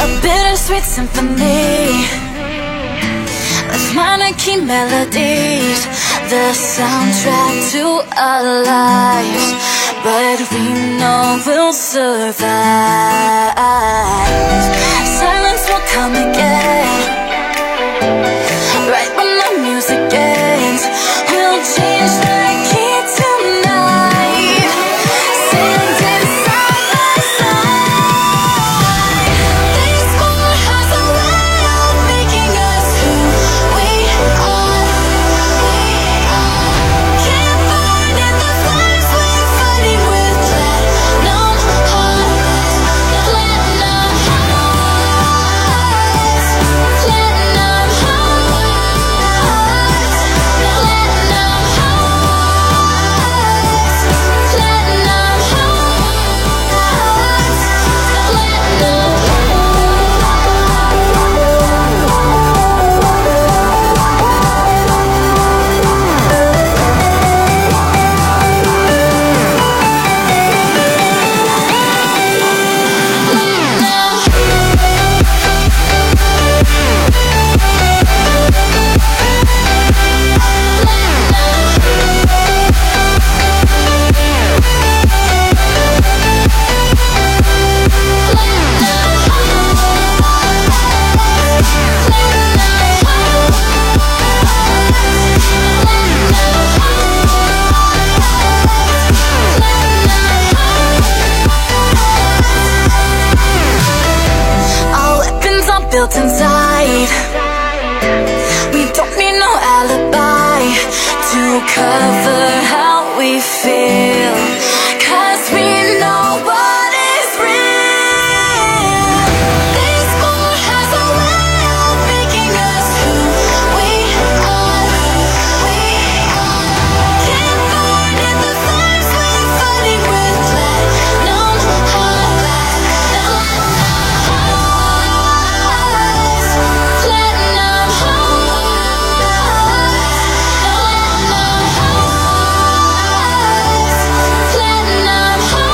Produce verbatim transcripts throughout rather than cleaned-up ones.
bittersweet symphony with minor key melodies, the soundtrack to our lives. But we know we'll survive. Silence will come again. Right when the music ends, we'll change the key tonight. Singing side by side. This world has a way of making us who we are. Can't find in the flames we're fighting with. Platinum hearts, platinum hearts, platinum hearts, platinum hearts, platinum built inside. We don't need no alibi to cover how we feel, 'cause we know what is real. This world has a way of making us who we are. We are. Can't find in the flames we're fighting with. Platinum hearts, platinum hearts, platinum hearts, platinum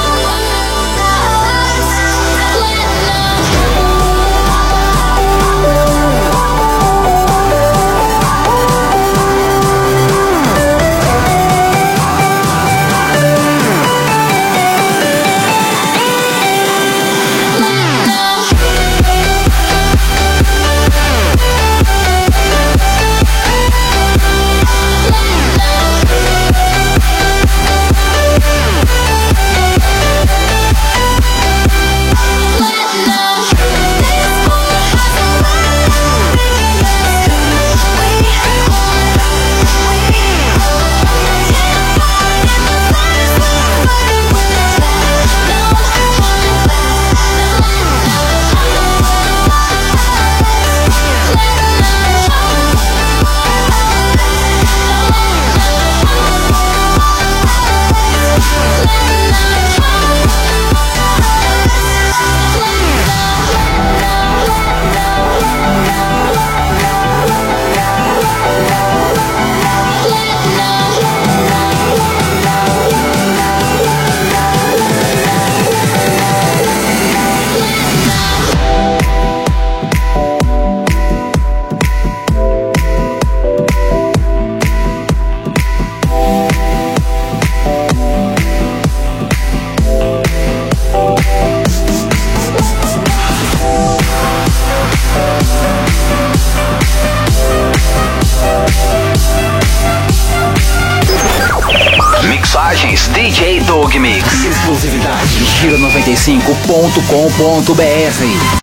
Mixagens D J Dog Mix. Exclusividade Giro noventa e cinco ponto com ponto br.